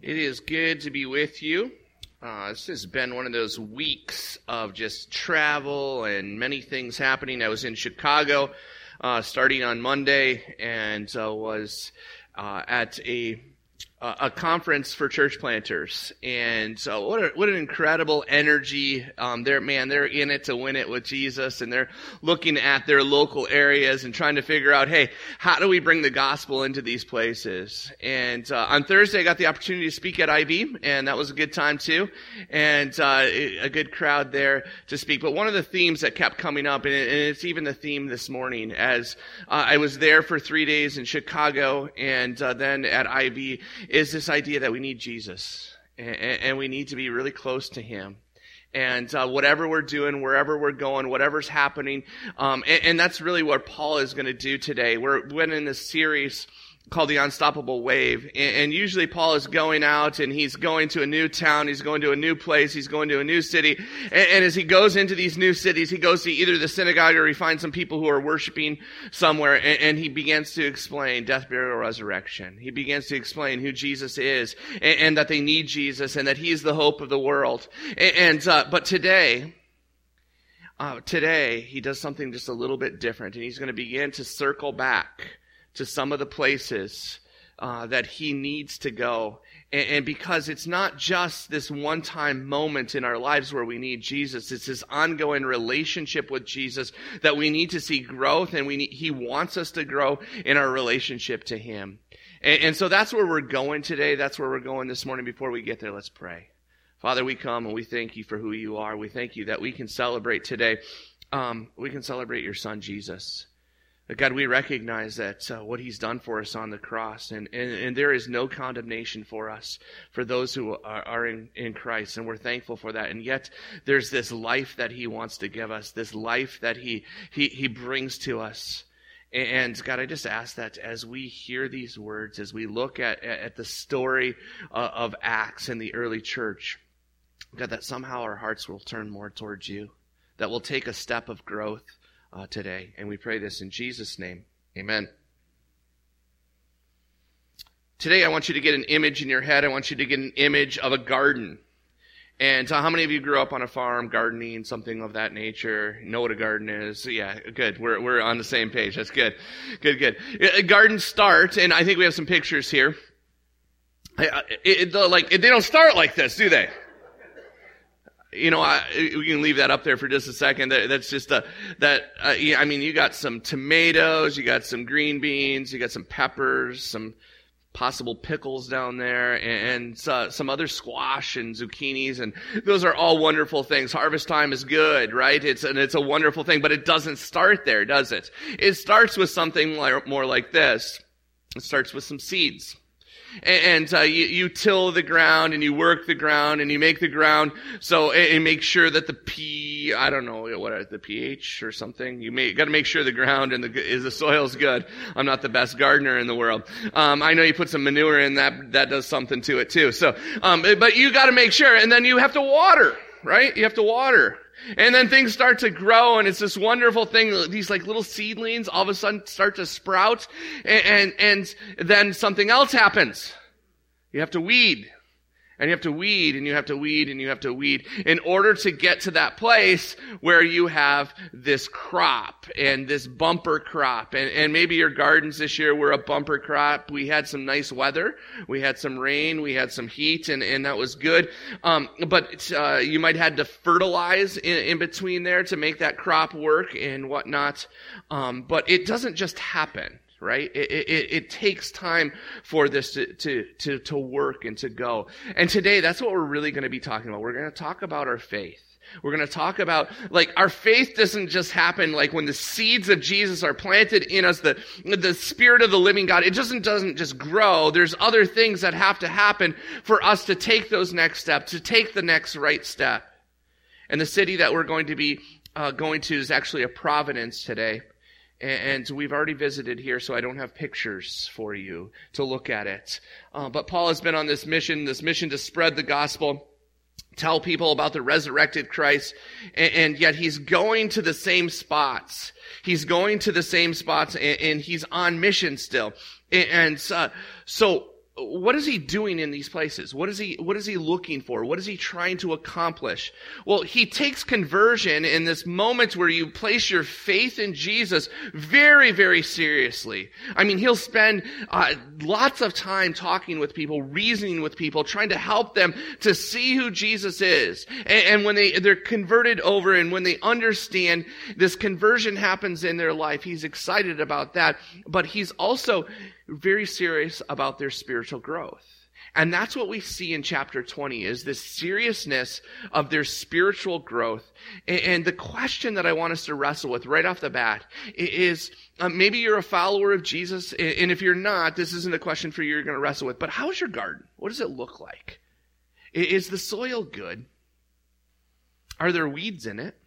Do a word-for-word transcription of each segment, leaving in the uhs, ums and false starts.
It is good to be with you. Uh, this has been one of those weeks of just travel and many things happening. I was in Chicago uh, starting on Monday and uh, was uh, at a a conference for church planters, and so what a, what an incredible energy. Um, they're man, they're in it to win it with Jesus, and they're looking at their local areas and trying to figure out, hey, how do we bring the gospel into these places? And uh, on Thursday, I got the opportunity to speak at I V, and that was a good time too, and uh, a good crowd there to speak. But one of the themes that kept coming up, and it's even the theme this morning, as uh, I was there for three days in Chicago, and uh, then at I V, is this idea that we need Jesus, and, and we need to be really close to Him. And uh, whatever we're doing, wherever we're going, whatever's happening, um, and, and that's really what Paul is going to do today. We're we're in this series called The Unstoppable Wave. And, and usually Paul is going out and he's going to a new town, he's going to a new place, he's going to a new city. And, and as he goes into these new cities, he goes to either the synagogue or he finds some people who are worshiping somewhere, and, and he begins to explain death, burial, resurrection. He begins to explain who Jesus is, and, and that they need Jesus, and that He's the hope of the world. And, and uh, but today, uh, today, he does something just a little bit different, and he's going to begin to circle back to some of the places uh, that he needs to go. And, and because it's not just this one-time moment in our lives where we need Jesus, it's this ongoing relationship with Jesus that we need to see growth, and we need, He wants us to grow in our relationship to Him. And, and so that's where we're going today. That's where we're going this morning. Before we get there, let's pray. Father, we come and we thank You for who You are. We thank You that we can celebrate today. Um, we can celebrate Your Son, Jesus. God, we recognize that uh, what He's done for us on the cross, and, and, and there is no condemnation for us, for those who are, are in, in Christ, and we're thankful for that. And yet, there's this life that He wants to give us, this life that He He, he brings to us. And God, I just ask that as we hear these words, as we look at, at the story uh, of Acts in the early church, God, that somehow our hearts will turn more towards You, that we'll take a step of growth Uh, today. And we pray this in Jesus' name. Amen. Today I want you to get an image in your head. I want you to get an image of a garden. And uh, how many of you grew up on a farm, gardening, something of that nature? Know what a garden is? Yeah, good. We're we're on the same page. That's good. Good, good. Uh, gardens start, and I think we have some pictures here. Uh, it, it, like they don't start like this, do they? You know, I, we can leave that up there for just a second. That, that's just a, that, uh, I mean, you got some tomatoes, you got some green beans, you got some peppers, some possible pickles down there, and, and uh, some other squash and zucchinis, and those are all wonderful things. Harvest time is good, right? It's, and it's a wonderful thing, but it doesn't start there, does it? It starts with something like, more like this. It starts with some seeds. And uh, you, you till the ground, and you work the ground, and you make the ground so, and make sure that the P, I don't know what the pH or something. You may got to make sure the ground and the is the soil's good. I'm not the best gardener in the world. Um, I know you put some manure in that that does something to it too. So, um, but you got to make sure, and then you have to water, right? You have to water. And then things start to grow, and it's this wonderful thing. These like little seedlings all of a sudden start to sprout, and, and, and then something else happens. You have to weed. And you have to weed, and you have to weed, and you have to weed in order to get to that place where you have this crop and this bumper crop. And, and maybe your gardens this year were a bumper crop. We had some nice weather. We had some rain. We had some heat, and, and that was good. Um, but uh, you might have had to fertilize in, in between there to make that crop work and whatnot. Um, but it doesn't just happen. Right? It, it, it takes time for this to, to, to, to work and to go. And today, that's what we're really going to be talking about. We're going to talk about our faith. We're going to talk about, like, our faith doesn't just happen, like, when the seeds of Jesus are planted in us, the, the Spirit of the living God, it doesn't, doesn't just grow. There's other things that have to happen for us to take those next steps, to take the next right step. And the city that we're going to be uh, going to is actually a Providence today. And we've already visited here, so I don't have pictures for you to look at it. Uh, but Paul has been on this mission, this mission to spread the gospel, tell people about the resurrected Christ, and, and yet he's going to the same spots. He's going to the same spots, and, and he's on mission still. And uh, so what is he doing in these places? What is he, what is he looking for? What is he trying to accomplish? Well, he takes conversion in this moment where you place your faith in Jesus very, very seriously. I mean, he'll spend uh, lots of time talking with people, reasoning with people, trying to help them to see who Jesus is. And, and when they, they're converted over and when they understand this conversion happens in their life, he's excited about that. But he's also very serious about their spiritual growth. And that's what we see in chapter twenty, is this seriousness of their spiritual growth. And the question that I want us to wrestle with right off the bat is, uh, maybe you're a follower of Jesus, and if you're not, this isn't a question for you you're going to wrestle with, but how's your garden? What does it look like? Is the soil good? Are there weeds in it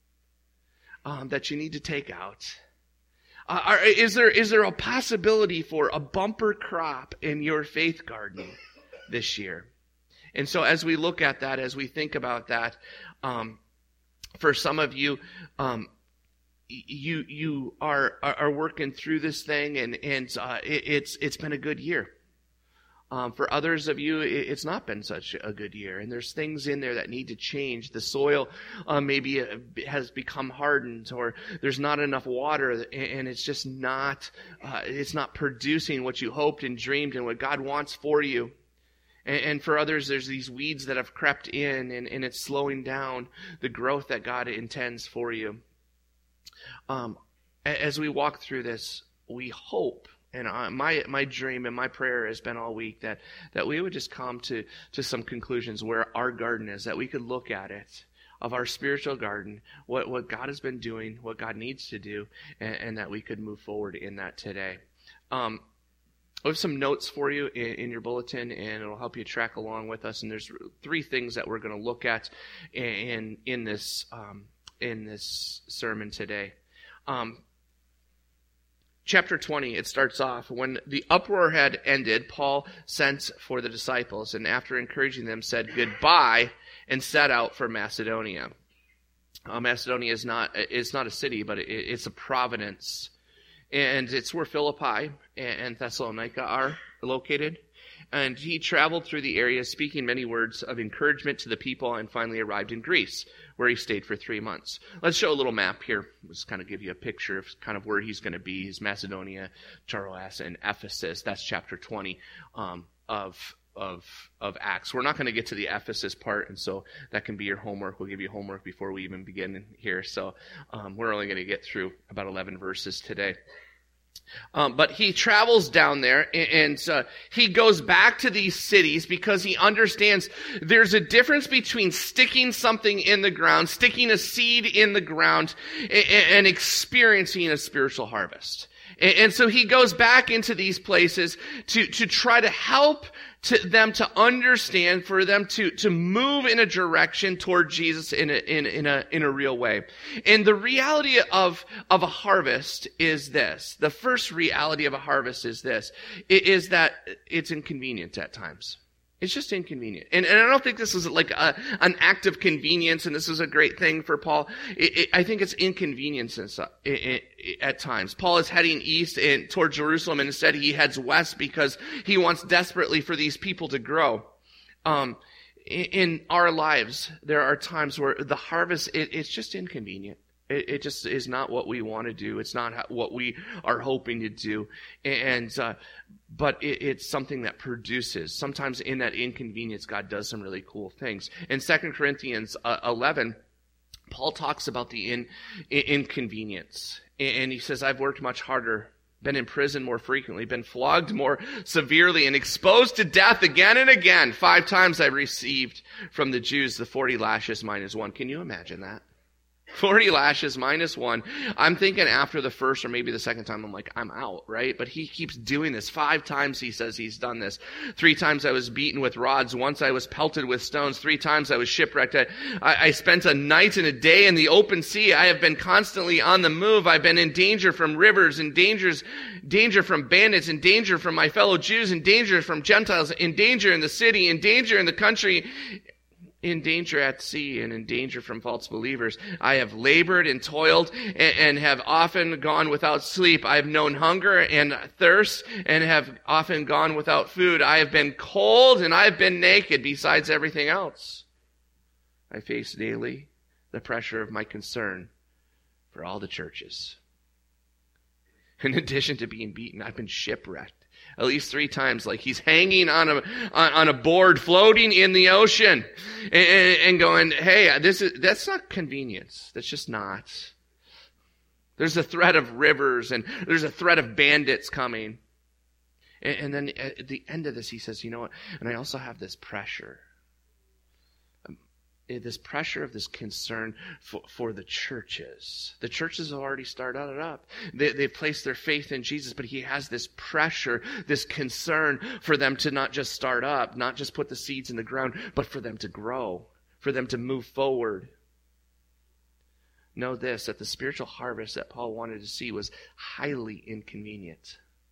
um, that you need to take out? Uh, are, is there is there a possibility for a bumper crop in your faith garden this year? And so as we look at that, as we think about that, um, for some of you, um, you you are are working through this thing, and and uh, it, it's it's been a good year. Um, for others of you, it's not been such a good year, and there's things in there that need to change. The soil uh, maybe has become hardened, or there's not enough water, and it's just not uh, it's not producing what you hoped and dreamed and what God wants for you. And, and for others, there's these weeds that have crept in, and, and it's slowing down the growth that God intends for you. Um, as we walk through this, we hope. And uh, my my dream and my prayer has been all week that, that we would just come to, to some conclusions where our garden is, that we could look at it, of our spiritual garden, what, what God has been doing, what God needs to do, and, and that we could move forward in that today. Um, I have some notes for you in, in your bulletin, and it'll help you track along with us. And there's three things that we're going to look at in in this um, in this sermon today. Um, Chapter twenty, it starts off, when the uproar had ended, Paul sent for the disciples, and after encouraging them, said goodbye, and set out for Macedonia. Uh, Macedonia is not is not a city, but it, it's a province, and it's where Philippi and Thessalonica are located. And he traveled through the area, speaking many words of encouragement to the people, and finally arrived in Greece, where he stayed for three months. Let's show a little map here. Just kind of give you a picture of kind of where he's going to be. He's Macedonia, Troas, and Ephesus. That's chapter twenty um, of of of Acts. We're not going to get to the Ephesus part, and so that can be your homework. We'll give you homework before we even begin here. So um, we're only going to get through about eleven verses today. Um, but he travels down there, and, and uh, he goes back to these cities because he understands there's a difference between sticking something in the ground, sticking a seed in the ground, and, and experiencing a spiritual harvest. And, and so he goes back into these places to, to try to help to them to understand, for them to, to move in a direction toward Jesus in a, in, in a, in a real way. And the reality of, of a harvest is this. The first reality of a harvest is this. It is that it's inconvenient at times. It's just inconvenient. And, and I don't think this is like a, an act of convenience, and this is a great thing for Paul. It, it, I think it's inconvenience in, it, it, at times. Paul is heading east and toward Jerusalem, and instead he heads west because he wants desperately for these people to grow. Um, in, in our lives, there are times where the harvest, it, it's just inconvenient. It, it just is not what we want to do. It's not what we are hoping to do. And, uh, but it, it's something that produces. Sometimes in that inconvenience, God does some really cool things. In Second Corinthians uh, eleven, Paul talks about the in, in, inconvenience. And he says, I've worked much harder, been in prison more frequently, been flogged more severely, and exposed to death again and again. Five times I've received from the Jews the forty lashes minus one. Can you imagine that? forty lashes minus one. I'm thinking after the first or maybe the second time, I'm like, I'm out, right? But he keeps doing this. Five times he says he's done this. Three times I was beaten with rods. Once I was pelted with stones. Three times I was shipwrecked. I, I spent a night and a day in the open sea. I have been constantly on the move. I've been in danger from rivers, in dangers, danger from bandits, in danger from my fellow Jews, in danger from Gentiles, in danger in the city, in danger in the country. in danger at sea and in danger from false believers. I have labored and toiled and, and have often gone without sleep. I have known hunger and thirst and have often gone without food. I have been cold and I have been naked, besides everything else. I face daily the pressure of my concern for all the churches. In addition to being beaten, I've been shipwrecked at least three times, like he's hanging on a on, on a board, floating in the ocean, and, and going, "Hey, this is that's not convenience. That's just not." There's a threat of rivers, and there's a threat of bandits coming, and, and then at the end of this, he says, "You know what? And I also have this pressure." This pressure of this concern for, for the churches. The churches have already started it up. They, they've placed their faith in Jesus, but he has this pressure, this concern for them to not just start up, not just put the seeds in the ground, but for them to grow, for them to move forward. Know this, that the spiritual harvest that Paul wanted to see was highly inconvenient.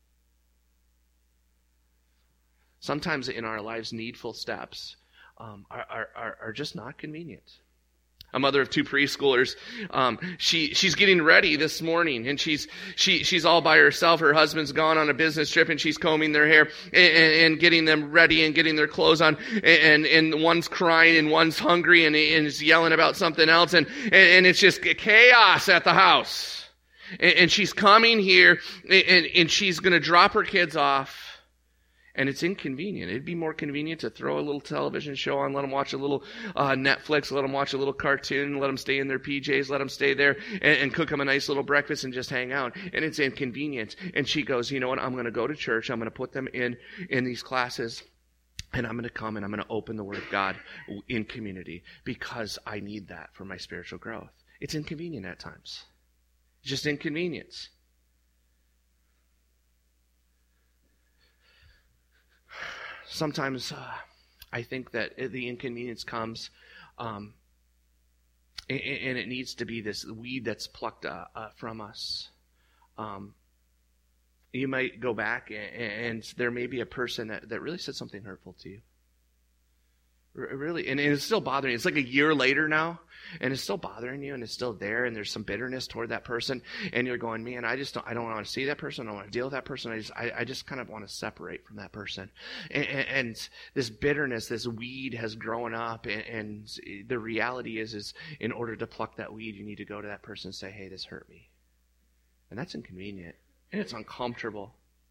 Sometimes in our lives, needful steps Um, are, are, are just not convenient. A mother of two preschoolers, um, she she's getting ready this morning, and she's she she's all by herself. Her husband's gone on a business trip, and she's combing their hair and, and getting them ready and getting their clothes on. And and one's crying and one's hungry and, and is yelling about something else, and, and and it's just chaos at the house. And, and she's coming here, and and she's going to drop her kids off. And it's inconvenient. It'd be more convenient to throw a little television show on, let them watch a little uh, Netflix, let them watch a little cartoon, let them stay in their P Js, let them stay there and, and cook them a nice little breakfast and just hang out. And it's inconvenient. And she goes, you know what, I'm going to go to church. I'm going to put them in, in these classes. And I'm going to come and I'm going to open the Word of God in community because I need that for my spiritual growth. It's inconvenient at times. It's just inconvenience. Sometimes uh, I think that the inconvenience comes, um, and, and it needs to be this weed that's plucked uh, uh, from us. Um, you might go back, and, and there may be a person that, that really said something hurtful to you. Really, and it's still bothering you. It's like a year later now, and it's still bothering you, and it's still there, and there's some bitterness toward that person, and you're going, man, I just don't, I don't want to see that person, I don't want to deal with that person, I just, I, I just kind of want to separate from that person. And, and, and this bitterness, this weed has grown up, and, and the reality is, is in order to pluck that weed, you need to go to that person and say, hey, this hurt me. And that's inconvenient, and it's uncomfortable.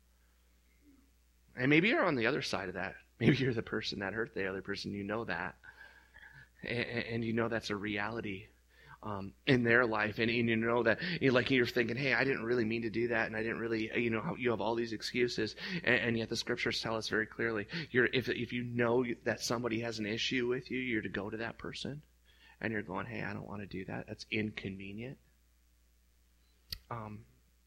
And maybe you're on the other side of that. Maybe you're the person that hurt the other person. You know that. And, and you know that's a reality um, in their life. And, and you know that, you know, like you're thinking, hey, I didn't really mean to do that. And I didn't really, you know, you have all these excuses. And, and yet the scriptures tell us very clearly, you're if if you know that somebody has an issue with you, you're to go to that person. And you're going, hey, I don't want to do that. That's inconvenient. Um,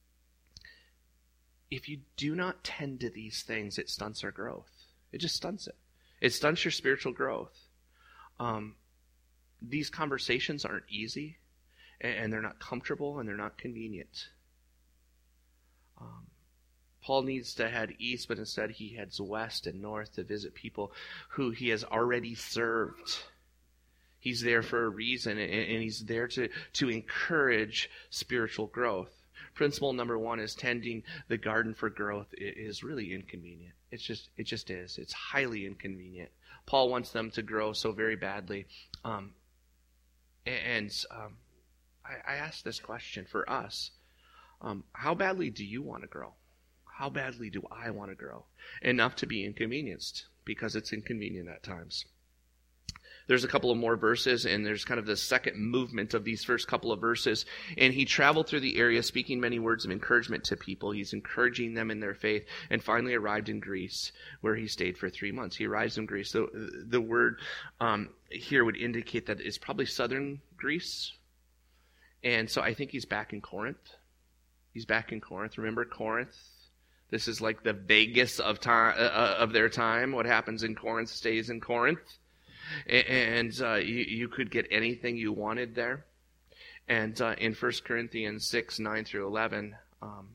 if you do not tend to these things, it stunts our growth. It just stunts it. It stunts your spiritual growth. Um, these conversations aren't easy, and, and they're not comfortable, and they're not convenient. Um, Paul needs to head east, but instead he heads west and north to visit people who he has already served. He's there for a reason, and, and he's there to, to encourage spiritual growth. Principle number one is tending the garden for growth is really inconvenient. It's just, it just is. It's highly inconvenient. Paul wants them to grow so very badly. Um, and um, I, I ask this question for us. Um, how badly do you want to grow? How badly do I want to grow? Enough to be inconvenienced, because it's inconvenient at times. There's a couple of more verses, and there's kind of the second movement of these first couple of verses. And he traveled through the area, speaking many words of encouragement to people. He's encouraging them in their faith, and finally arrived in Greece, where he stayed for three months. He arrives in Greece. So the word um, here would indicate that it's probably southern Greece. And so I think he's back in Corinth. He's back in Corinth. Remember Corinth? This is like the Vegas of time uh, of their time. What happens in Corinth stays in Corinth. And uh, you, you could get anything you wanted there. And uh, in First Corinthians six, nine through eleven, um,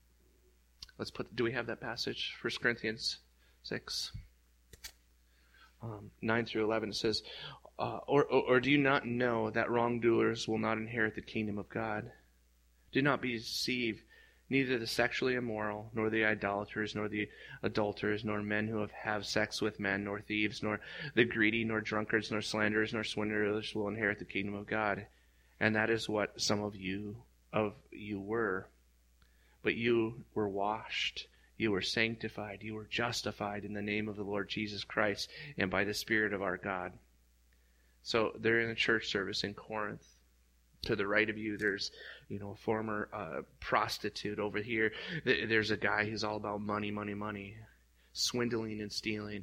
let's put, do we have that passage? First Corinthians six. um, nine through eleven, it says, uh, or, or, or do you not know that wrongdoers will not inherit the kingdom of God? Do not be deceived. Neither the sexually immoral, nor the idolaters, nor the adulterers, nor men who have, have sex with men, nor thieves, nor the greedy, nor drunkards, nor slanderers, nor swindlers will inherit the kingdom of God. And that is what some of you of you were. But you were washed, you were sanctified, you were justified in the name of the Lord Jesus Christ and by the Spirit of our God. So they're in a church service in Corinth. To the right of you, there's, you know, a former uh, prostitute. Over here, there's a guy who's all about money, money, money, swindling and stealing.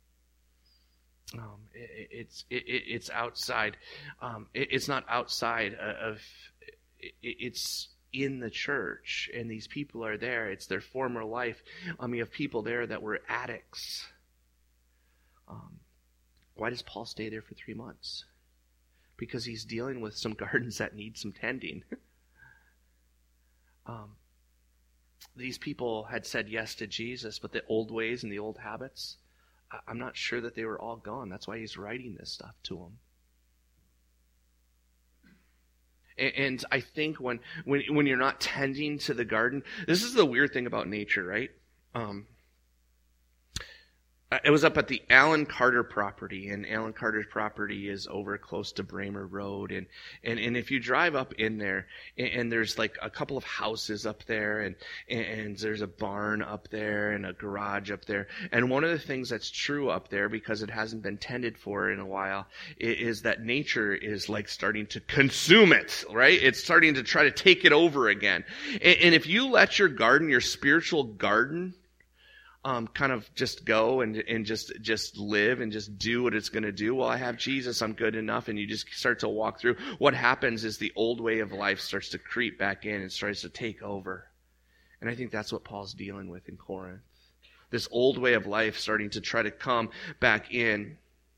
Um, it, it's it, it's outside. Um, it, it's not outside of. It, it's in the church, and these people are there. It's their former life. I mean, you have people there that were addicts. Um, why does Paul stay there for three months? Because he's dealing with some gardens that need some tending. um, these people had said yes to Jesus, but the old ways and the old habits, I'm not sure that they were all gone. That's why he's writing this stuff to them. And, and I think when, when when you're not tending to the garden, this is the weird thing about nature, right? Um, It was up at the Alan Carter property, and Alan Carter's property is over close to Bramer Road. And, and, and if you drive up in there, and, and there's like a couple of houses up there, and, and there's a barn up there, and a garage up there. And one of the things that's true up there, because it hasn't been tended for in a while, is that nature is like starting to consume it, right? It's starting to try to take it over again. And, and if you let your garden, your spiritual garden, Um, kind of just go and and just just live and just do what it's going to do. Well, I have Jesus, I'm good enough, and you just start to walk through. What happens is the old way of life starts to creep back in and starts to take over. And I think that's what Paul's dealing with in Corinth. This old way of life starting to try to come back in.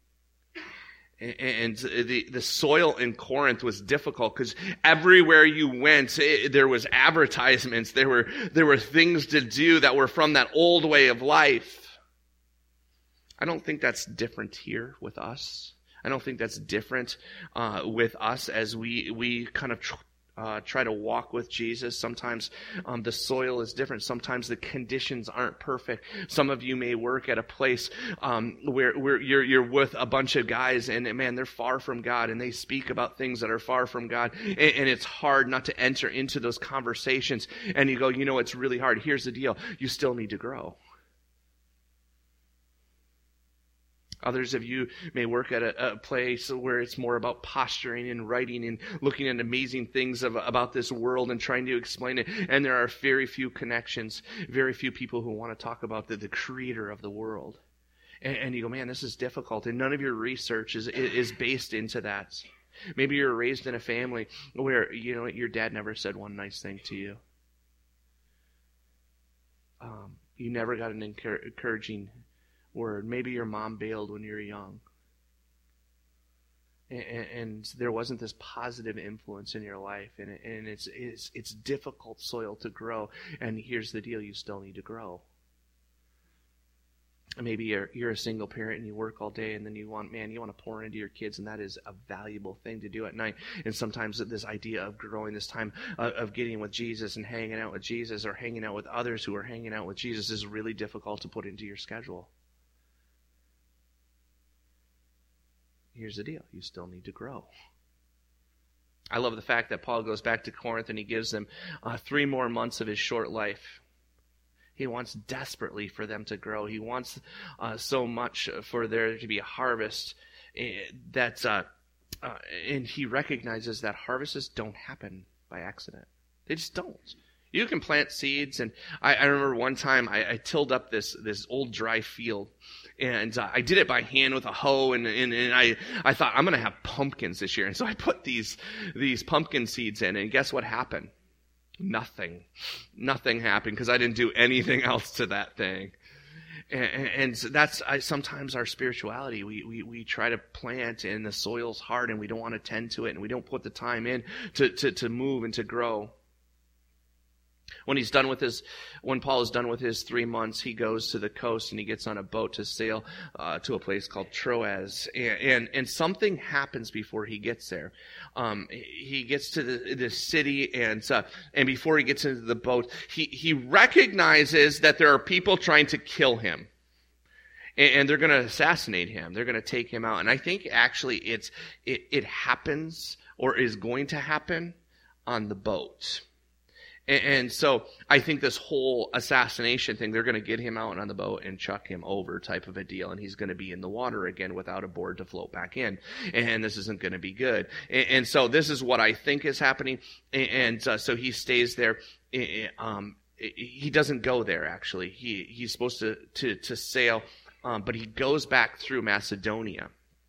And the, the soil in Corinth was difficult because everywhere you went, it, there was advertisements. There were, there were things to do that were from that old way of life. I don't think that's different here with us. I don't think that's different uh, with us as we, we kind of tr- uh, try to walk with Jesus. Sometimes um, the soil is different. Sometimes the conditions aren't perfect. Some of you may work at a place um, where, where you're, you're with a bunch of guys, and man, they're far from God, and they speak about things that are far from God, and, and it's hard not to enter into those conversations. And you go, you know, it's really hard. Here's the deal. You still need to grow. Others of you may work at a, a place where it's more about posturing and writing and looking at amazing things of, about this world and trying to explain it. And there are very few connections, very few people who want to talk about the, the creator of the world. And, and you go, man, this is difficult. And none of your research is, is based into that. Maybe you're raised in a family where, you know, your dad never said one nice thing to you. Um, you never got an encouraging word. Maybe your mom bailed when you were young. And, and there wasn't this positive influence in your life. And, and it's, it's, it's difficult soil to grow. And here's the deal, you still need to grow. Maybe you're, you're a single parent and you work all day, and then you want, man, you want to pour into your kids, and that is a valuable thing to do at night. And sometimes this idea of growing, this time of, of getting with Jesus and hanging out with Jesus, or hanging out with others who are hanging out with Jesus, is really difficult to put into your schedule. Here's the deal. You still need to grow. I love the fact that Paul goes back to Corinth and he gives them uh, three more months of his short life. He wants desperately for them to grow. He wants uh, so much for there to be a harvest that, uh, uh, and he recognizes that harvests don't happen by accident. They just don't. You can plant seeds, and I, I remember one time I, I tilled up this this old dry field, and uh, I did it by hand with a hoe, and and, and I, I thought, I'm going to have pumpkins this year. And so I put these these pumpkin seeds in, and guess what happened? Nothing. Nothing happened because I didn't do anything else to that thing. And, and that's I, sometimes our spirituality. We, we, we try to plant, and the soil's hard, and we don't want to tend to it, and we don't put the time in to, to, to move and to grow. When he's done with his, when Paul is done with his three months, he goes to the coast and he gets on a boat to sail uh, to a place called Troas. And, and and something happens before he gets there. Um, he gets to the, the city, and uh, and before he gets into the boat, he he recognizes that there are people trying to kill him, and, and they're going to assassinate him. They're going to take him out. And I think actually it's it it happens or is going to happen on the boat. And so I think this whole assassination thing, they're going to get him out on the boat and chuck him over type of a deal. And he's going to be in the water again without a board to float back in. And this isn't going to be good. And so this is what I think is happening. And uh, so he stays there. Um, he doesn't go there, actually. He He's supposed to, to, to sail, um, but he goes back through Macedonia.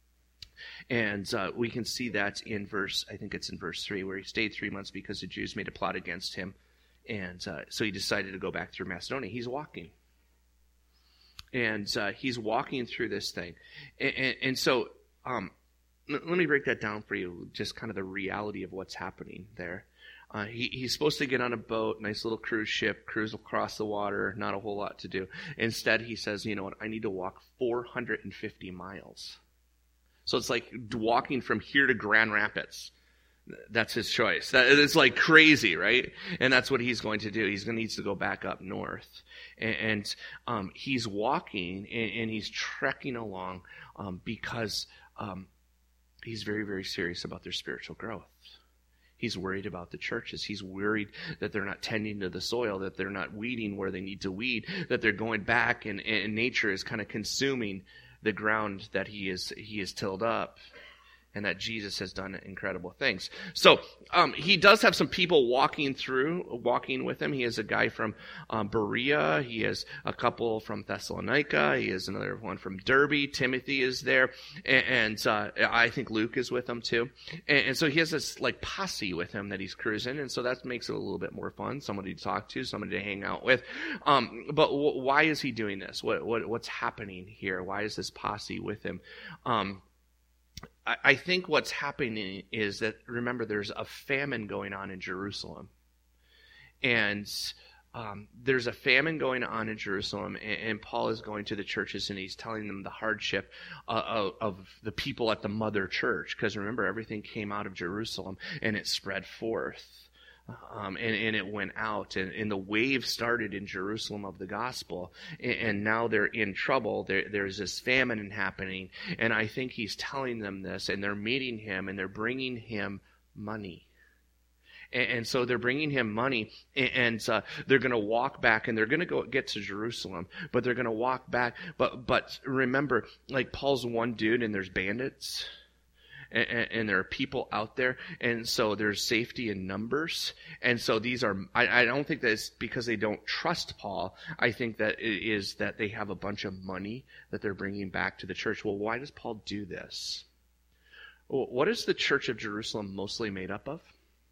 And uh, we can see that in verse, I think it's in verse three, where he stayed three months because the Jews made a plot against him. And uh, so he decided to go back through Macedonia. He's walking. And uh, he's walking through this thing. And, and, and so um, let me break that down for you, just kind of the reality of what's happening there. Uh, he, he's supposed to get on a boat, nice little cruise ship, cruise across the water, not a whole lot to do. Instead, he says, you know what, I need to walk four hundred fifty miles. So it's like walking from here to Grand Rapids. That's his choice. That, it's like crazy, right? And that's what he's going to do. He's going to needs to go back up north. And, and um, he's walking and, and he's trekking along um, because um, he's very, very serious about their spiritual growth. He's worried about the churches. He's worried that they're not tending to the soil, that they're not weeding where they need to weed, that they're going back and, and nature is kind of consuming the ground that he is he is tilled up, and that Jesus has done incredible things. So um, he does have some people walking through, walking with him. He has a guy from um, Berea. He has a couple from Thessalonica. He has another one from Derbe. Timothy is there, and, and uh, I think Luke is with him too. And, and so he has this like posse with him that he's cruising, and so that makes it a little bit more fun. Somebody to talk to, somebody to hang out with. Um, but w- why is he doing this? What, what what's happening here? Why is this posse with him? Um, I think what's happening is that, remember, there's a famine going on in Jerusalem. And um, there's a famine going on in Jerusalem, and, and Paul is going to the churches, and he's telling them the hardship uh, of, of the people at the mother church. Because remember, everything came out of Jerusalem, and it spread forth. Um, and, and it went out, and, and the wave started in Jerusalem of the gospel, and, and now they're in trouble. There, there's this famine happening, and I think he's telling them this, and they're meeting him, and they're bringing him money. And, and so they're bringing him money, and, and uh, they're going to walk back, and they're going to go get to Jerusalem, but they're going to walk back. But but remember, like Paul's one dude, and there's bandits. And, and there are people out there, and so there's safety in numbers. And so these are, I, I don't think that it's because they don't trust Paul. I think that it is that they have a bunch of money that they're bringing back to the church. Well, why does Paul do this? Well, what is the church of Jerusalem mostly made up of?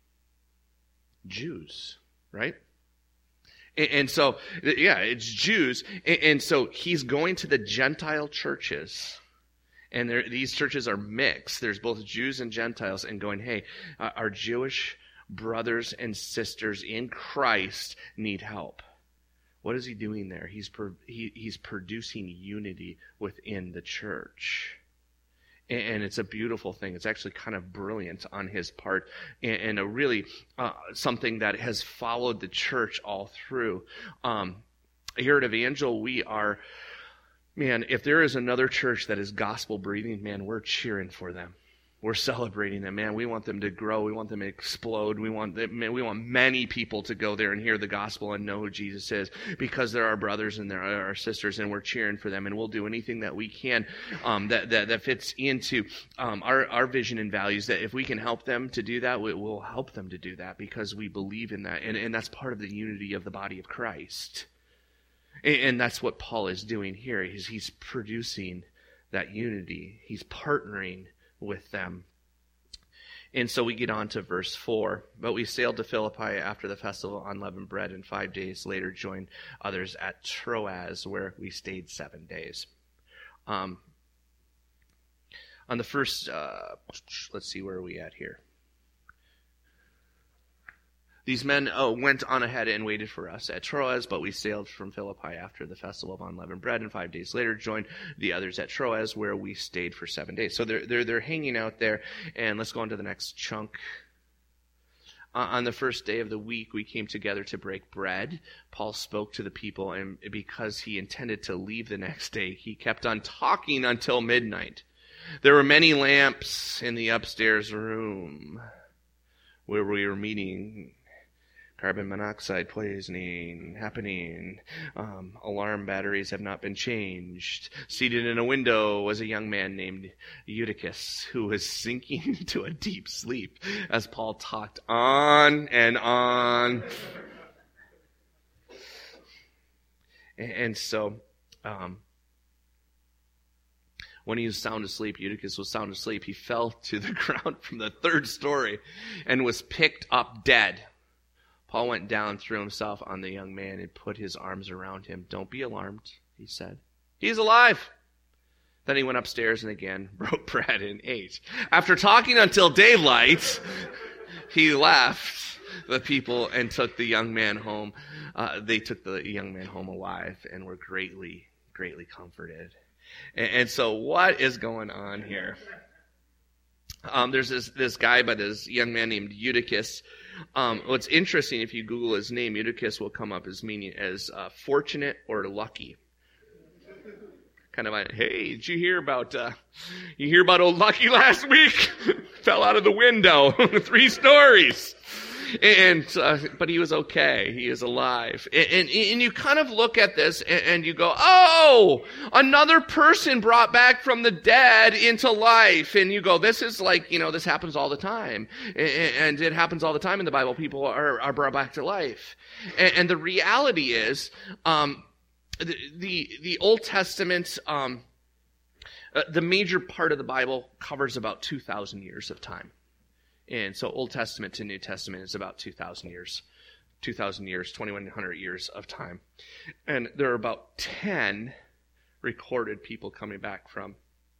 Jews, right? And, and so, yeah, it's Jews. And, and so he's going to the Gentile churches. And these churches are mixed. There's both Jews and Gentiles, and going, hey, uh, our Jewish brothers and sisters in Christ need help. What is he doing there? He's per, he, he's producing unity within the church. And, and it's a beautiful thing. It's actually kind of brilliant on his part, and, and a really uh, something that has followed the church all through. Um, here at Evangel, we are... Man, if there is another church that is gospel breathing, man, we're cheering for them. We're celebrating them, man. We want them to grow. We want them to explode. We want them, man, we want many people to go there and hear the gospel and know who Jesus is, because they're our brothers and they're our sisters, and we're cheering for them. And we'll do anything that we can um, that, that that fits into um, our our vision and values. That if we can help them to do that, we, we'll help them to do that, because we believe in that, and and that's part of the unity of the body of Christ. And that's what Paul is doing here. He's, he's producing that unity. He's partnering with them. And so we get on to verse four. But we sailed to Philippi after the festival of unleavened bread, and five days later joined others at Troas, where we stayed seven days. Um, on the first, uh, let's see, where are we at here? These men oh, went on ahead and waited for us at Troas, but we sailed from Philippi after the festival of unleavened bread, and five days later joined the others at Troas, where we stayed for seven days. So they're they're they're hanging out there, and let's go on to the next chunk. Uh, on the first day of the week, we came together to break bread. Paul spoke to the people, and because he intended to leave the next day, he kept on talking until midnight. There were many lamps in the upstairs room where we were meeting. Carbon monoxide poisoning happening. Um, alarm batteries have not been changed. Seated in a window was a young man named Eutychus, who was sinking into a deep sleep as Paul talked on and on. And, and so, um, when he was sound asleep, Eutychus was sound asleep, he fell to the ground from the third story and was picked up dead. Paul went down, threw himself on the young man, and put his arms around him. "Don't be alarmed," he said. "He's alive." Then he went upstairs and again broke bread and ate. After talking until daylight, he left the people and took the young man home. Uh, they took the young man home alive and were greatly, greatly comforted. And, and so what is going on here? Um, there's this, this guy, but this young man named Eutychus. Um, what's interesting, if you Google his name, Eutychus will come up as meaning as uh, fortunate or lucky. Kind of like, hey, did you hear about, uh, you hear about old Lucky last week? Fell out of the window, three stories. And, uh, but he was okay. He is alive. And, and, and you kind of look at this and, and you go, oh, another person brought back from the dead into life. And you go, this is like, you know, this happens all the time. And, and it happens all the time in the Bible. People are, are brought back to life. And, and the reality is, um, the, the, the Old Testament, um, uh, the major part of the Bible covers about two thousand years of time. And so Old Testament to New Testament is about two thousand years, two thousand years, twenty-one hundred years of time. And there are about ten recorded people coming back from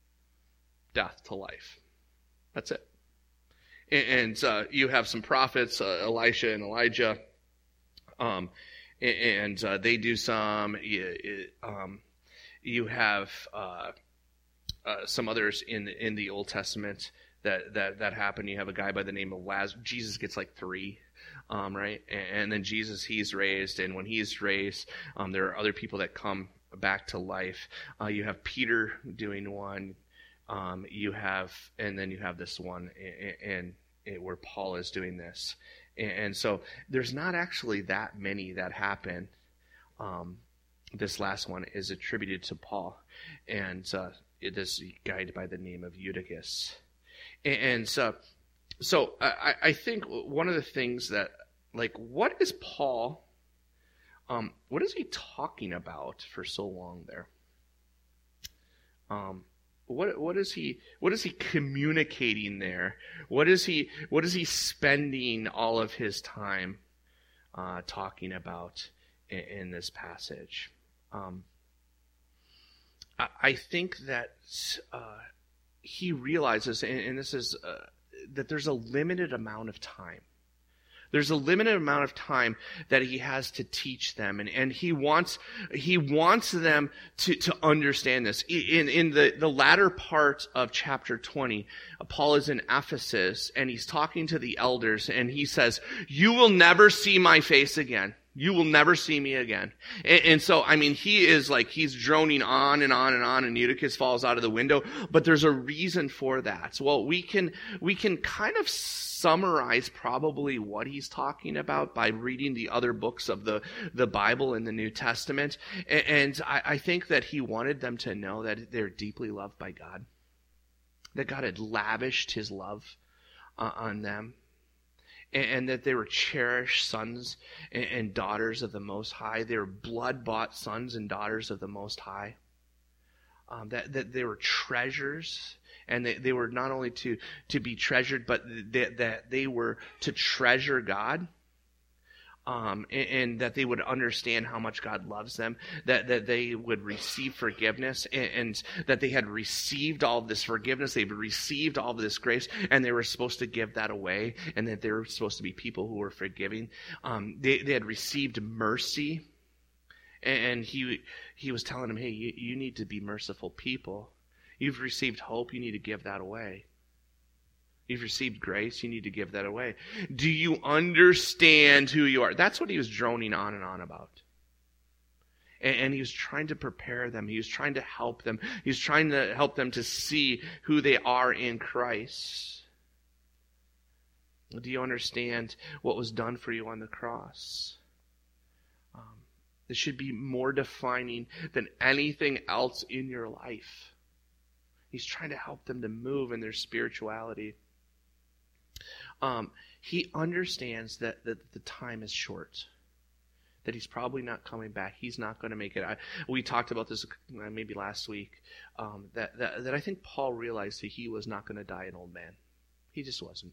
death to life. That's it. And, and uh, you have some prophets, uh, Elisha and Elijah, um, and uh, they do some. You, um, you have uh, uh, some others in the, in the Old Testament that, that, that happen. You have a guy by the name of Lazarus. Jesus gets like three, um, right? And, and then Jesus, he's raised. And when he's raised, um, there are other people that come back to life. Uh, you have Peter doing one. Um, you have, and then you have this one and, and where Paul is doing this. And, and so there's not actually that many that happen. Um, this last one is attributed to Paul. And, uh, this guy by the name of Eutychus. And so, so I, I think one of the things that, like, what is Paul, um, what is he talking about for so long there? Um, what what is he what is he communicating there? What is he what is he spending all of his time uh, talking about in, in this passage? Um, I, I think that. Uh, He realizes, and this is, uh, that there's a limited amount of time. There's a limited amount of time that he has to teach them, and, and he wants he wants them to, to understand this. In in the, the latter part of chapter twenty, Paul is in Ephesus, and he's talking to the elders, and he says, "You will never see my face again. You will never see me again." And, and so, I mean, he is like, he's droning on and on and on, and Eutychus falls out of the window, but there's a reason for that. Well, we can, we can kind of summarize probably what he's talking about by reading the other books of the, the Bible in the New Testament. And, and I, I think that he wanted them to know that they're deeply loved by God, that God had lavished his love uh, on them. And that they were cherished sons and daughters of the Most High. They were blood-bought sons and daughters of the Most High. Um, that, that they were treasures. And they, they were not only to, to be treasured, but that, that they were to treasure God. Um, and, and that they would understand how much God loves them, that, that they would receive forgiveness, and, and that they had received all of this forgiveness, they've received all of this grace, and they were supposed to give that away, and that they were supposed to be people who were forgiving. Um, they, they had received mercy, and he he was telling them, hey, you, you need to be merciful people. You've received hope, you need to give that away. You've received grace, you need to give that away. Do you understand who you are? That's what he was droning on and on about. And, and he was trying to prepare them. He was trying to help them. He was trying to help them to see who they are in Christ. Do you understand what was done for you on the cross? Um, this should be more defining than anything else in your life. He's trying to help them to move in their spirituality. Um, he understands that, that the time is short, that he's probably not coming back. He's not going to make it. I, we talked about this maybe last week, um, that, that, that I think Paul realized that he was not going to die an old man. He just wasn't.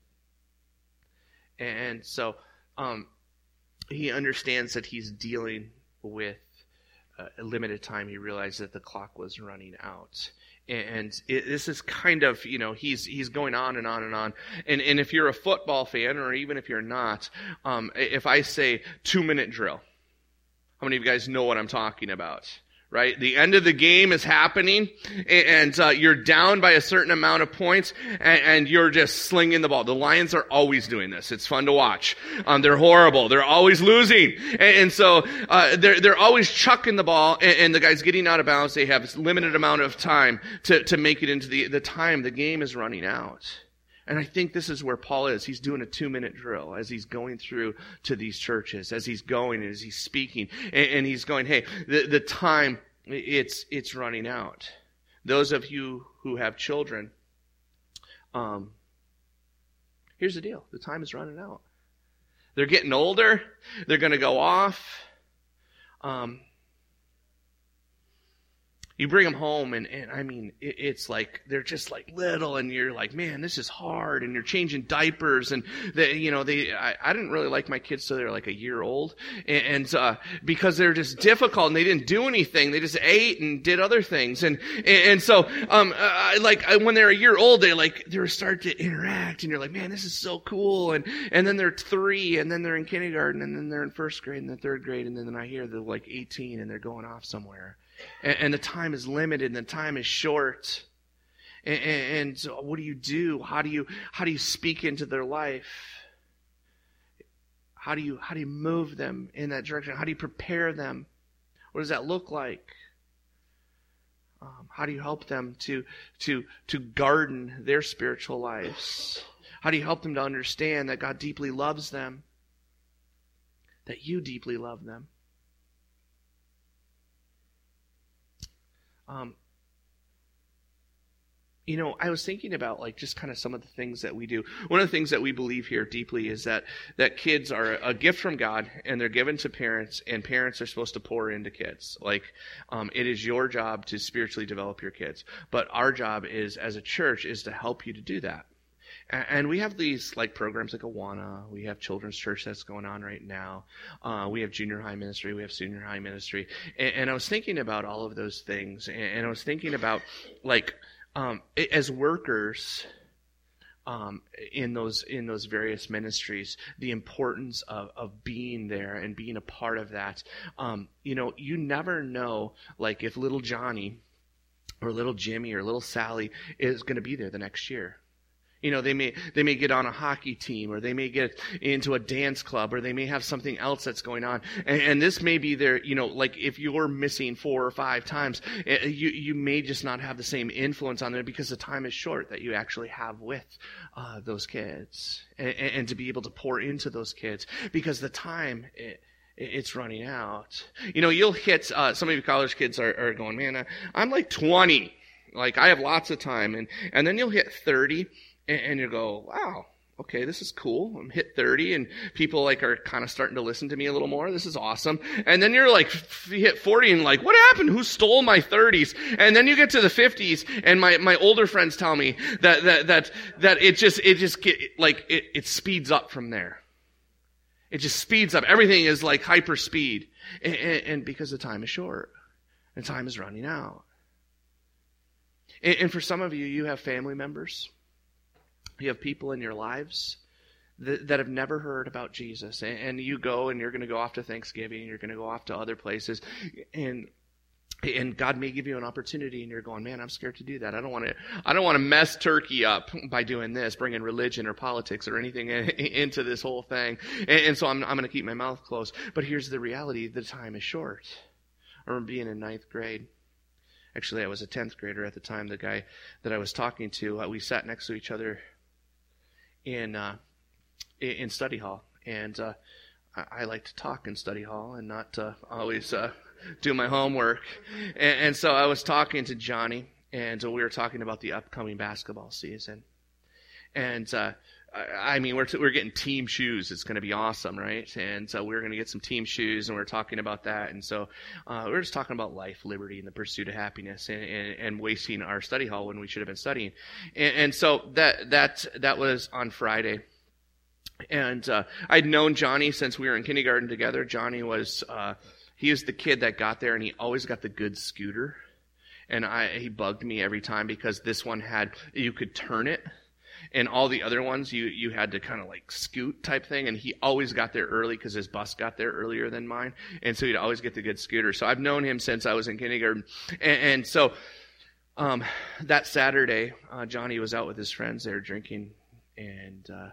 And so um, he understands that he's dealing with a limited time. He realized that the clock was running out. And it, this is kind of, you know, he's he's going on and on and on. And and if you're a football fan, or even if you're not, um, if I say two-minute drill, how many of you guys know what I'm talking about? Right? The end of the game is happening, and uh, you're down by a certain amount of points, and, and you're just slinging the ball. The Lions are always doing this. It's fun to watch. Um, they're horrible. They're always losing. And, and so uh, they're they're always chucking the ball, and, and the guy's getting out of bounds. They have a limited amount of time to, to make it into the, the time. The game is running out. And I think this is where Paul is. He's doing a two-minute drill as he's going through to these churches, as he's going and as he's speaking. And, and he's going, hey, the, the time, it's it's running out. Those of you who have children, um, here's the deal. The time is running out. They're getting older. They're going to go off. Um You bring them home, and, and I mean, it, it's like, they're just like little, and you're like, man, this is hard, and you're changing diapers, and they, you know, they, I, I didn't really like my kids till they were like a year old, and, and uh, because they're just difficult, and they didn't do anything, they just ate and did other things, and, and, and so, um, I, like, I, when they're a year old, they like, they were starting to interact, and you're like, man, this is so cool, and, and then they're three, and then they're in kindergarten, and then they're in first grade, and then third grade, and then I hear they're like eighteen, and they're going off somewhere. And, and the time is limited, and the time is short. And, and, and so what do you do? How do you how do you speak into their life? How do you how do you move them in that direction? How do you prepare them? What does that look like? Um, how do you help them to to to garden their spiritual lives? How do you help them to understand that God deeply loves them? That you deeply love them? Um, you know, I was thinking about like just kind of some of the things that we do. One of the things that we believe here deeply is that, that kids are a gift from God, and they're given to parents, and parents are supposed to pour into kids. Like, um, it is your job to spiritually develop your kids. But our job is, as a church, is to help you to do that. And we have these like programs like Awana. We have children's church that's going on right now. Uh, we have junior high ministry. We have senior high ministry. And, and I was thinking about all of those things. And, and I was thinking about like um, as workers um, in those in those various ministries, the importance of, of being there and being a part of that. Um, you know, you never know like if little Johnny or little Jimmy or little Sally is going to be there the next year. You know, they may they may get on a hockey team, or they may get into a dance club, or they may have something else that's going on. And, and this may be their, you know, like if you're missing four or five times, you you may just not have the same influence on them because the time is short that you actually have with uh, those kids. And, and to be able to pour into those kids because the time... It, It's running out. You know, you'll hit, uh, some of you college kids are, are going, man, uh, I'm like twenty. Like, I have lots of time. And, and then you'll hit thirty, and, and you go, wow, okay, this is cool. I'm hit thirty, and people, like, are kind of starting to listen to me a little more. This is awesome. And then you're, like, f- hit forty, and like, what happened? Who stole my thirties? And then you get to the fifties, and my, my older friends tell me that, that, that, that it just, it just get, like, it, it speeds up from there. It just speeds up. Everything is like hyper speed. And, and, and because the time is short. And time is running out. And, and for some of you, you have family members. You have people in your lives that, that have never heard about Jesus. And, and you go and you're going to go off to Thanksgiving. You're going to go off to other places. And And God may give you an opportunity, and you're going, man, I'm scared to do that. I don't want to. I don't want to mess Turkey up by doing this, bringing religion or politics or anything in, into this whole thing. And, and so I'm, I'm going to keep my mouth closed. But here's the reality: the time is short. I remember being in ninth grade. Actually, I was a tenth grader at the time. The guy that I was talking to, uh, we sat next to each other in uh, in study hall, and uh, I, I like to talk in study hall and not uh, always. Uh, do my homework. And, and so I was talking to Johnny, and we were talking about the upcoming basketball season. And uh, I, I mean, we're t- we're getting team shoes. It's going to be awesome, right? And so we're going to get some team shoes, and we're talking about that. And so uh, we were just talking about life, liberty, and the pursuit of happiness, and, and, and wasting our study hall when we should have been studying. And, and so that that that was on Friday. And uh, I'd known Johnny since we were in kindergarten together. Johnny was... Uh, He was the kid that got there, and he always got the good scooter. And I, he bugged me every time because this one had, you could turn it. And all the other ones, you, you had to kind of like scoot type thing. And he always got there early because his bus got there earlier than mine. And so he'd always get the good scooter. So I've known him since I was in kindergarten. And, and so um, that Saturday, uh, Johnny was out with his friends. They were drinking and uh,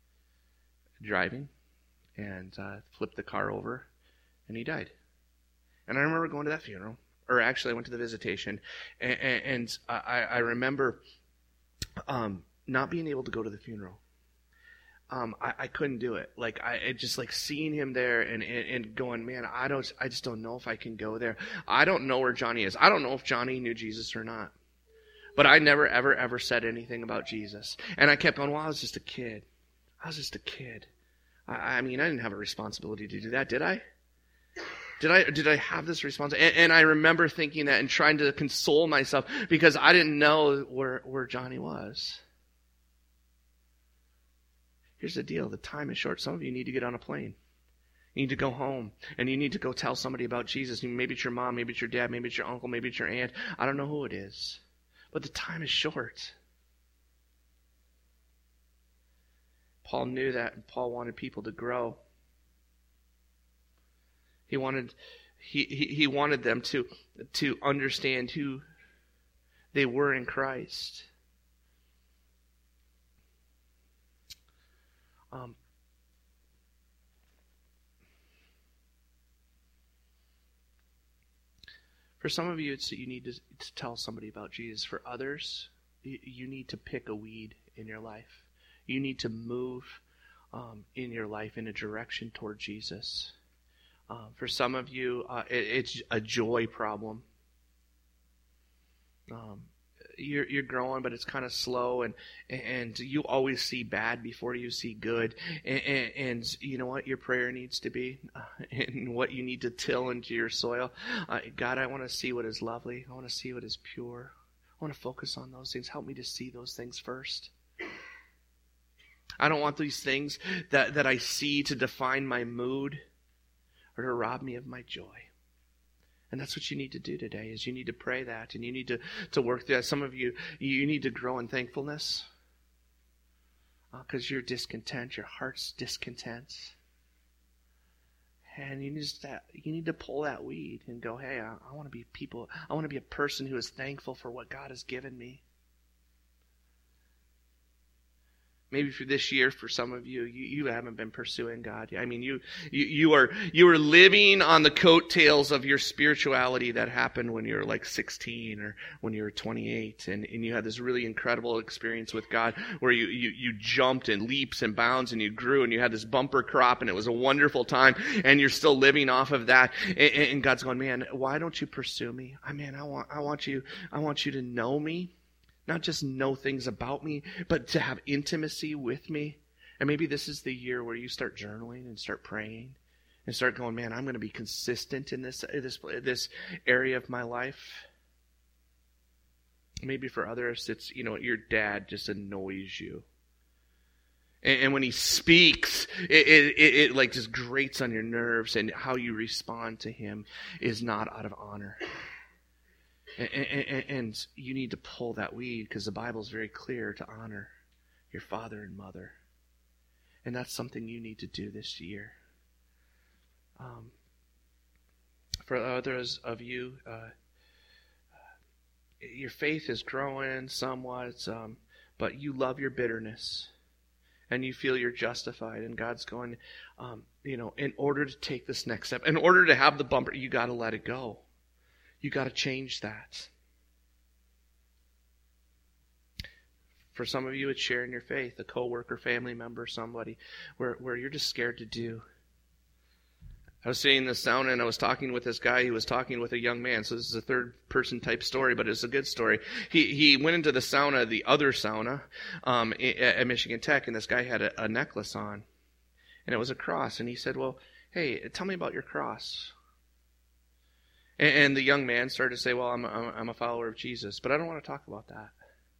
driving and uh, flipped the car over, and he died. And I remember going to that funeral, or actually I went to the visitation, and, and, and I, I remember um, not being able to go to the funeral. Um, I, I couldn't do it. Like I it just like seeing him there and, and, and going, man, I don't, I just don't know if I can go there. I don't know where Johnny is. I don't know if Johnny knew Jesus or not. But I never, ever, ever said anything about Jesus. And I kept going, well, I was just a kid. I was just a kid. I, I mean, I didn't have a responsibility to do that, did I? Did I did I have this responsibility? And, and I remember thinking that and trying to console myself because I didn't know where, where Johnny was. Here's the deal. The time is short. Some of you need to get on a plane. You need to go home, and you need to go tell somebody about Jesus. Maybe it's your mom, maybe it's your dad, maybe it's your uncle, maybe it's your aunt. I don't know who it is. But the time is short. Paul knew that, and Paul wanted people to grow. He wanted he, he, he wanted them to, to understand who they were in Christ. Um, for some of you, it's that you need to, to tell somebody about Jesus. For others, you, you need to pick a weed in your life. You need to move um, in your life in a direction toward Jesus. Uh, for some of you, uh, it, it's a joy problem. Um, you're, you're growing, but it's kind of slow, and and you always see bad before you see good. And, and, and you know what your prayer needs to be, uh, and what you need to till into your soil. Uh, God, I want to see what is lovely. I want to see what is pure. I want to focus on those things. Help me to see those things first. I don't want these things that, that I see to define my mood or to rob me of my joy. And that's what you need to do today, is you need to pray that, and you need to, to work through that. Some of you, you need to grow in thankfulness because uh, you're discontent, your heart's discontent. And you need to, you need to pull that weed and go, hey, I, I want to be people, I want to be a person who is thankful for what God has given me. Maybe for this year, for some of you, you, you haven't been pursuing God. I mean, you, you you are you are living on the coattails of your spirituality that happened when you were like sixteen or when you were twenty-eight, and, and you had this really incredible experience with God where you, you, you jumped in leaps and bounds and you grew and you had this bumper crop and it was a wonderful time, and you're still living off of that. And, and God's going, man, why don't you pursue me? I mean, I want I want you I want you to know me. Not just know things about me, but to have intimacy with me. And maybe this is the year where you start journaling and start praying and start going, man, I'm going to be consistent in this, this, this area of my life. Maybe for others, it's, you know, your dad just annoys you. And, and when he speaks, it, it, it, it like just grates on your nerves, and how you respond to him is not out of honor. And, and, and you need to pull that weed, because the Bible is very clear to honor your father and mother. And that's something you need to do this year. Um, for others of you, uh, your faith is growing somewhat, um, but you love your bitterness. And you feel you're justified. And God's going, um, you know, in order to take this next step, in order to have the bumper, you got to let it go. You got to change that. For some of you, it's sharing your faith, a coworker, family member, somebody, where, where you're just scared to do. I was sitting in the sauna and I was talking with this guy. He was talking with a young man. So this is a third person type story, but it's a good story. He he went into the sauna, the other sauna, um, at Michigan Tech, and this guy had a, a necklace on, and it was a cross. And he said, "Well, hey, tell me about your cross." And, and the young man started to say, "Well, I'm a, I'm a follower of Jesus, but I don't want to talk about that."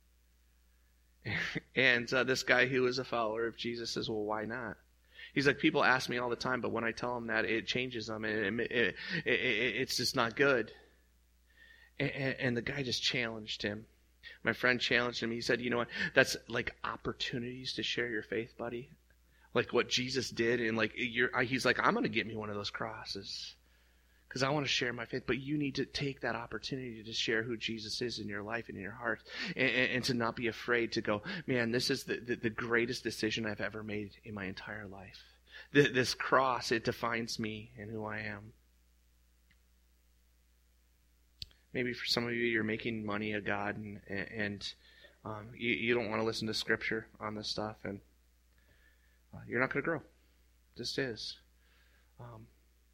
And uh, this guy who is a follower of Jesus says, "Well, why not?" He's like, "People ask me all the time, but when I tell them that, it changes them, and it, it, it, it, it's just not good." And, and the guy just challenged him. My friend challenged him. He said, "You know what? That's like opportunities to share your faith, buddy. Like what Jesus did, and like you're." He's like, "I'm going to get me one of those crosses because I want to share my faith. But you need to take that opportunity to share who Jesus is in your life and in your heart, and, and, and to not be afraid to go, man, this is the, the, the greatest decision I've ever made in my entire life. The, this cross, it defines me and who I am." Maybe for some of you, you're making money a god, and, and um, you, you don't want to listen to Scripture on this stuff, and uh, you're not going to grow. It just is. Um,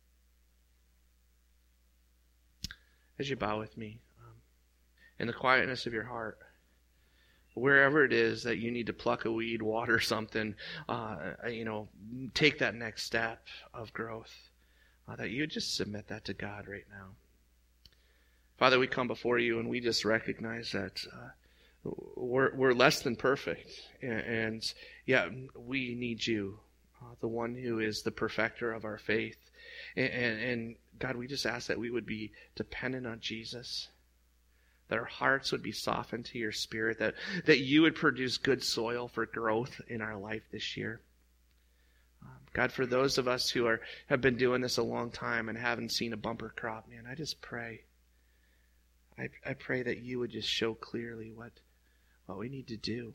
As you bow with me, um, in the quietness of your heart, wherever it is that you need to pluck a weed, water something, uh, you know, take that next step of growth, uh, that you just submit that to God right now. Father, we come before you and we just recognize that uh, we're, we're less than perfect, and, and yeah, we need you, uh, the one who is the perfecter of our faith. And, and, and God, we just ask that we would be dependent on Jesus, that our hearts would be softened to your Spirit, that, that you would produce good soil for growth in our life this year. Um, God, for those of us who are have been doing this a long time and haven't seen a bumper crop, man, I just pray. I, I pray that you would just show clearly what, what we need to do.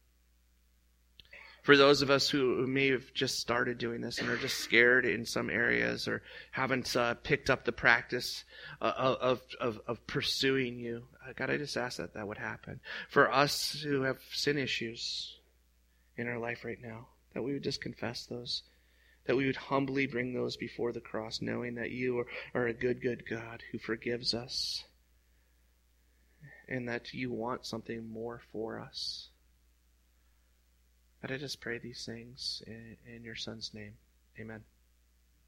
For those of us who may have just started doing this and are just scared in some areas, or haven't uh, picked up the practice uh, of, of of pursuing you, uh, God, I just ask that that would happen. For us who have sin issues in our life right now, that we would just confess those, that we would humbly bring those before the cross, knowing that you are, are a good, good God who forgives us, and that you want something more for us. God, I just pray these things in, in your Son's name. Amen.